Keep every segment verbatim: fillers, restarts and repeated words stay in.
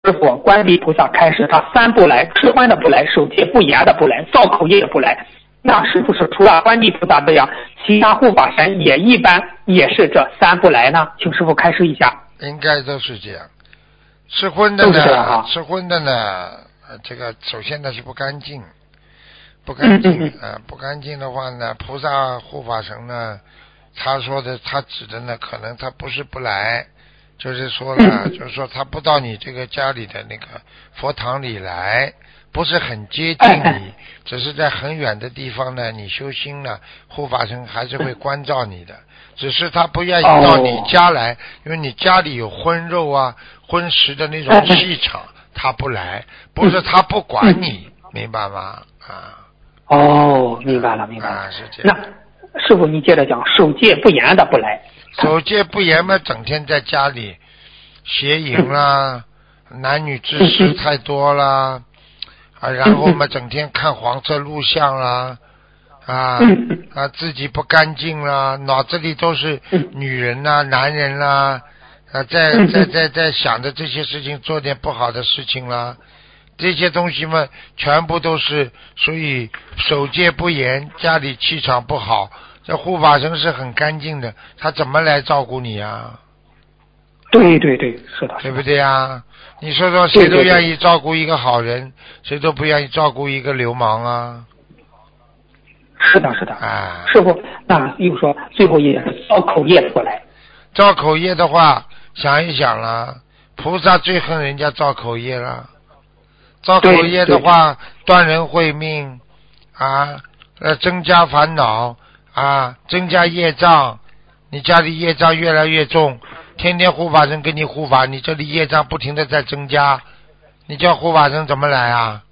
师傅，观地菩萨开始他三不来，吃荤的不来，守戒不严的不来，造口业的不来。那是不是除了观地菩萨这样，其他护法神也一般也是这三不来呢？请师傅开示一下。 应该都是这样。吃荤的呢， 啊、 吃荤的呢，这个首先呢是不干净，不干净啊、呃，不干净的话呢，菩萨护法神呢，他说的他指的呢，可能他不是不来，就是说了，就是说他不到你这个家里的那个佛堂里来。不是很接近你，只是在很远的地方呢，你修心了，护法神还是会关照你的，只是他不愿意到你家来，因为你家里有荤肉啊、荤食的那种气场，他不来，不是他不管你，明白吗？啊。 哦，明白了，明白了。 啊，是这样。 那师傅，你接着讲，守戒不严的不来。 守戒不严嘛，整天在家里邪淫啦，男女之事太多啦。啊，然后嘛，整天看黄色录像啦，啊啊，自己不干净啦，脑子里都是女人啦、男人啦，啊，在在在在想着这些事情，做点不好的事情啦，这些东西嘛，全部都是属于守戒不严，家里气场不好。这护法神是很干净的，他怎么来照顾你啊？ 对对对，是的， 对不对呀？你说说，谁都愿意照顾一个好人，谁都不愿意照顾一个流氓啊。 是的，是的。 啊， 师傅，那又说最后一点，造口业过来。 造口业的话，想一想了，菩萨最恨人家造口业了。造口业的话，断人慧命啊，呃，增加烦恼啊，增加业障，你家里业障越来越重。天天护法神给你护法，你这里业障不停的在增加，你叫护法神怎么来啊？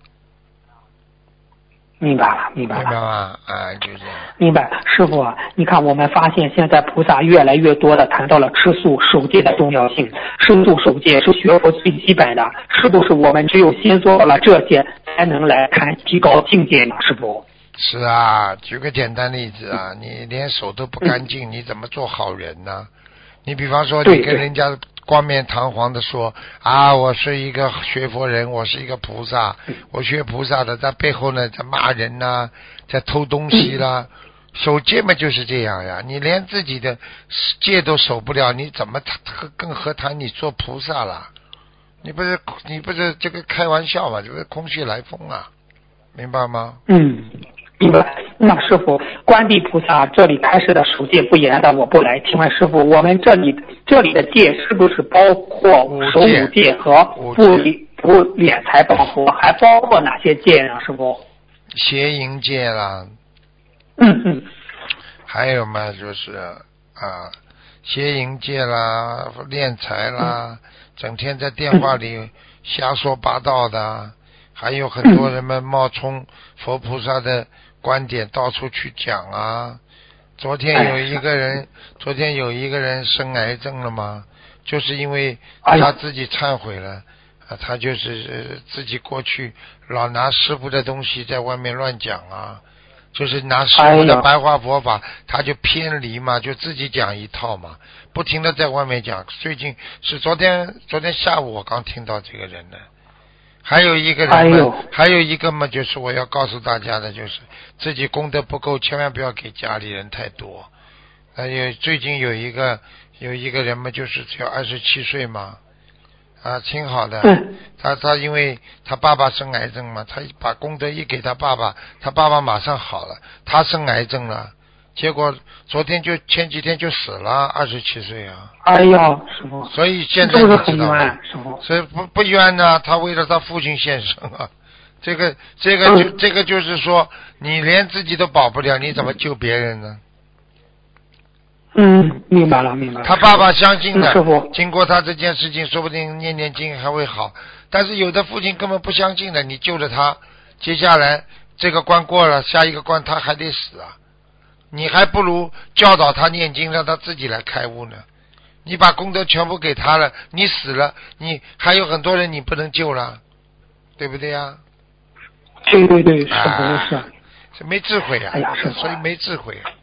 明白了，明白了， 明白吗？啊，就这样。 明白，师傅啊，你看我们发现现在菩萨越来越多的谈到了吃素守戒的重要性，吃素守戒是学佛最基本的，是不是我们只有先做了这些，才能来谈提高境界呢？师傅。 是啊，举个简单例子啊，你连手都不干净，嗯、你怎么做好人呢？你比方说，你跟人家冠冕堂皇的说啊，我是一个学佛人，我是一个菩萨，我学菩萨的，在背后呢在骂人呐、啊，在偷东西啦，守戒嘛就是这样呀。你连自己的戒都守不了，你怎么更何谈你做菩萨了？你不是你不是这个开玩笑嘛？这个空穴来风啊，明白吗？ 嗯。明白。那师傅，观地菩萨这里开示的守戒不严的我不来。请问师傅，我们这里这里的戒是不是包括守五戒和不理不敛财报佛，还包括哪些戒呢？师傅？ 邪淫戒啦。 嗯嗯。 还有嘛，就是啊，邪淫戒啦，敛财啦，嗯、整天在电话里瞎说八道的，嗯、还有很多人们冒充佛菩萨的观点到处去讲啊。昨天有一个人，昨天有一个人生癌症了嘛，就是因为他自己忏悔了，啊，他就是自己过去老拿师父的东西在外面乱讲啊，就是拿师父的白话佛法，他就偏离嘛，就自己讲一套嘛，不停的在外面讲。最近是昨天，昨天下午我刚听到这个人的。还有一个人嘛，还有一个嘛，就是我要告诉大家的，就是自己功德不够，千万不要给家里人太多。还有最近有一个有一个人嘛，就是只有二十七岁嘛，啊，挺好的。他他因为他爸爸生癌症嘛，他把功德一给他爸爸，他爸爸马上好了。他生癌症了，结果昨天就前几天就死了，二十七岁啊。 哎呀，师傅， 所以现在你知道吗？所以不不冤呢，他为了他父亲献身啊。这个这个就、嗯、这个就是说，你连自己都保不了，你怎么救别人呢？ 嗯，明白了，明白了。 他爸爸相信的， 师傅， 经过他这件事情，说不定念念经还会好。但是有的父亲根本不相信的，你救了他，接下来这个关过了，下一个关他还得死啊。你还不如教导他念经，让他自己来开悟呢。你把功德全部给他了，你死了，你还有很多人你不能救了，对不对呀？ 对对对，是不是？ 是没智慧呀、啊， 哎呀，是所以没智慧、啊。